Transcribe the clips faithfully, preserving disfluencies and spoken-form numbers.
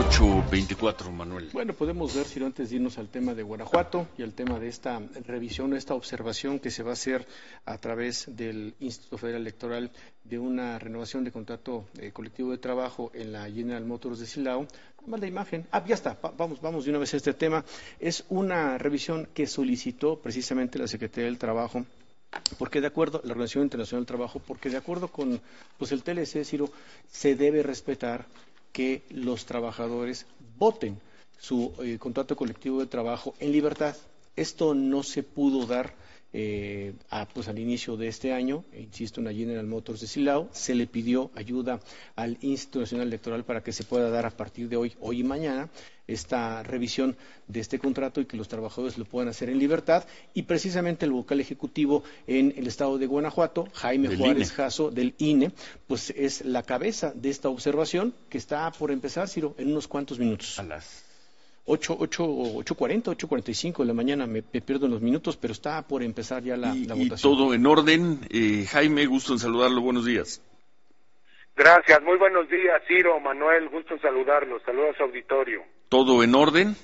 ocho veinticuatro, Manuel. Bueno, podemos ver, si antes de irnos al tema de Guanajuato y al tema de esta revisión, esta observación que se va a hacer a través del Instituto Federal Electoral de una renovación de contrato eh, colectivo de trabajo en la General Motors de Silao. Más la imagen. Ah, ya está. Va, vamos, vamos de una vez a este tema. Es una revisión que solicitó precisamente la Secretaría del Trabajo, porque de acuerdo, la Organización Internacional del Trabajo, porque de acuerdo con pues el T L C, Ciro, se debe respetar que los trabajadores voten su eh, contrato colectivo de trabajo en libertad. Esto no se pudo dar eh, a, pues, al inicio de este año, e insisto, en la General Motors de Silao. Se le pidió ayuda al Instituto Nacional Electoral para que se pueda dar a partir de hoy, hoy y mañana, esta revisión de este contrato y que los trabajadores lo puedan hacer en libertad. Y precisamente el vocal ejecutivo en el estado de Guanajuato, Jaime del Juárez I N E. Jasso, del I N E, pues es la cabeza de esta observación que está por empezar, Ciro, en unos cuantos minutos. A las ocho, ocho, ocho cuarenta, ocho cuarenta y cinco de la mañana, me, me pierdo en los minutos, pero está por empezar ya la, y, la y votación. todo en orden. Eh, Jaime, gusto en saludarlo. Buenos días. Gracias, muy buenos días, Ciro, Manuel, gusto en saludarlos. Saludos a su auditorio. ¿Todo en orden?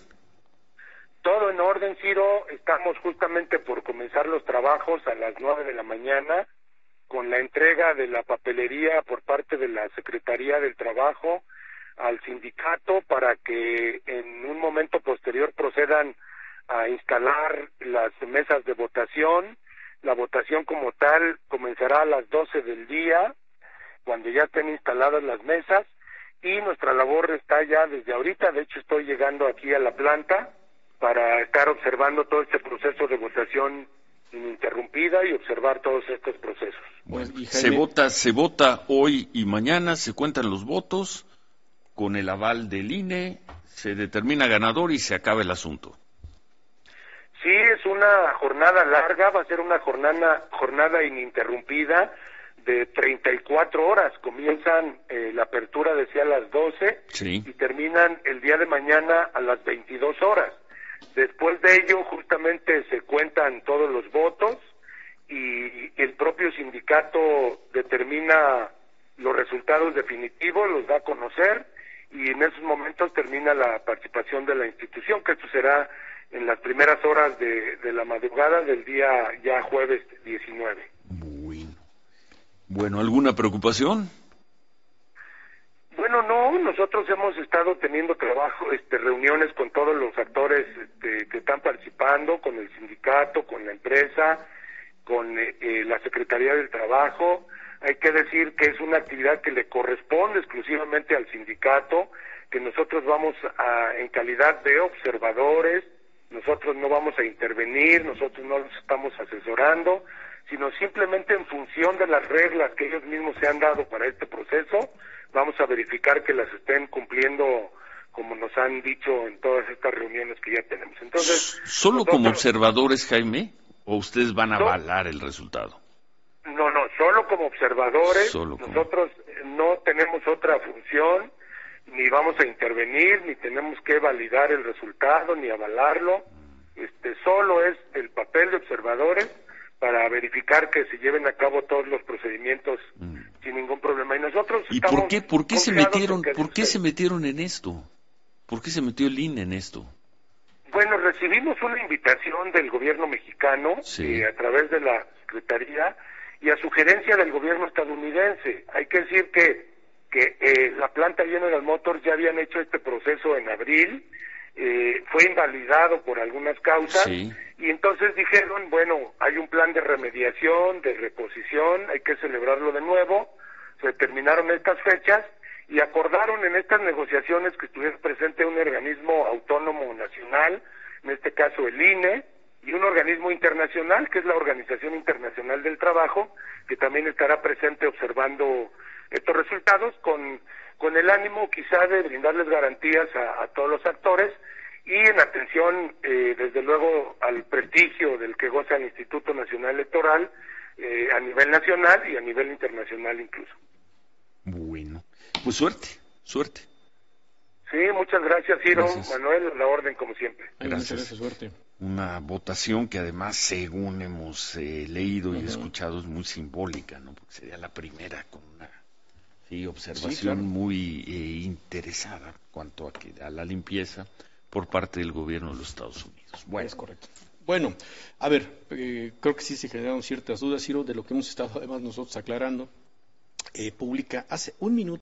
Todo en orden, Ciro. Estamos justamente por comenzar los trabajos a las nueve de la mañana con la entrega de la papelería por parte de la Secretaría del Trabajo al sindicato para que en un momento posterior procedan a instalar las mesas de votación. La votación como tal comenzará a las doce del día, cuando ya estén instaladas las mesas, y nuestra labor está ya desde ahorita. De hecho, estoy llegando aquí a la planta para estar observando todo este proceso de votación ininterrumpida y observar todos estos procesos. Bueno, se vota, se vota hoy y mañana, se cuentan los votos, con el aval del I N E, se determina ganador y se acaba el asunto. Sí, es una jornada larga, va a ser una jornada, jornada ininterrumpida de treinta y cuatro horas. Comienzan, eh, la apertura decía a las doce, sí, y terminan el día de mañana a las veintidós horas. Después de ello, justamente se cuentan todos los votos y el propio sindicato determina los resultados definitivos, los da a conocer, y en esos momentos termina la participación de la institución, que esto será en las primeras horas de, de la madrugada del día ya jueves diecinueve. Bueno, bueno, ¿alguna preocupación? Bueno, no, nosotros hemos estado teniendo trabajo, este, reuniones con todos los actores este, que están participando, con el sindicato, con la empresa, con eh, eh, la Secretaría del Trabajo. Hay que decir que es una actividad que le corresponde exclusivamente al sindicato, que nosotros vamos a, en calidad de observadores, nosotros no vamos a intervenir, nosotros no los estamos asesorando, sino simplemente en función de las reglas que ellos mismos se han dado para este proceso, vamos a verificar que las estén cumpliendo como nos han dicho en todas estas reuniones que ya tenemos. Entonces, ¿solo nosotros, como observadores, Jaime, o ustedes van a no, avalar el resultado? No, no, solo como observadores. Solo como... Nosotros no tenemos otra función, ni vamos a intervenir, ni tenemos que validar el resultado, ni avalarlo. Este, solo es el papel de observadores para verificar que se lleven a cabo todos los procedimientos mm. sin ningún problema. Y nosotros ¿Y por qué, por qué se metieron, por qué se metieron en esto? ¿Por qué se metió el I N E en esto? Bueno, recibimos una invitación del gobierno mexicano, sí, eh, a través de la Secretaría, y a sugerencia del gobierno estadounidense. Hay que decir que, que eh, la planta General Motors ya habían hecho este proceso en abril, eh, fue invalidado por algunas causas, sí, y entonces dijeron, bueno, hay un plan de remediación, de reposición, hay que celebrarlo de nuevo. Se terminaron estas fechas y acordaron en estas negociaciones que estuviera presente un organismo autónomo nacional, en este caso el I N E, y un organismo internacional, que es la Organización Internacional del Trabajo, que también estará presente observando estos resultados, con, con el ánimo quizá de brindarles garantías a, a todos los actores, y en atención, eh, desde luego, al prestigio del que goza el Instituto Nacional Electoral, eh, a nivel nacional y a nivel internacional incluso. Bueno, pues suerte, suerte. Sí, muchas gracias, Ciro. Gracias. Manuel, a la orden como siempre. Gracias. Gracias, suerte. Una votación que además, según hemos eh, leído y uh-huh. escuchado, es muy simbólica, ¿no? Porque sería la primera con una sí, observación sí, claro. muy eh, inter interesada cuanto a, que, a la limpieza por parte del gobierno de los Estados Unidos. Bueno, es correcto. Bueno, a ver, eh, creo que sí se generaron ciertas dudas, Ciro, de lo que hemos estado además nosotros aclarando. Eh, publica hace un minuto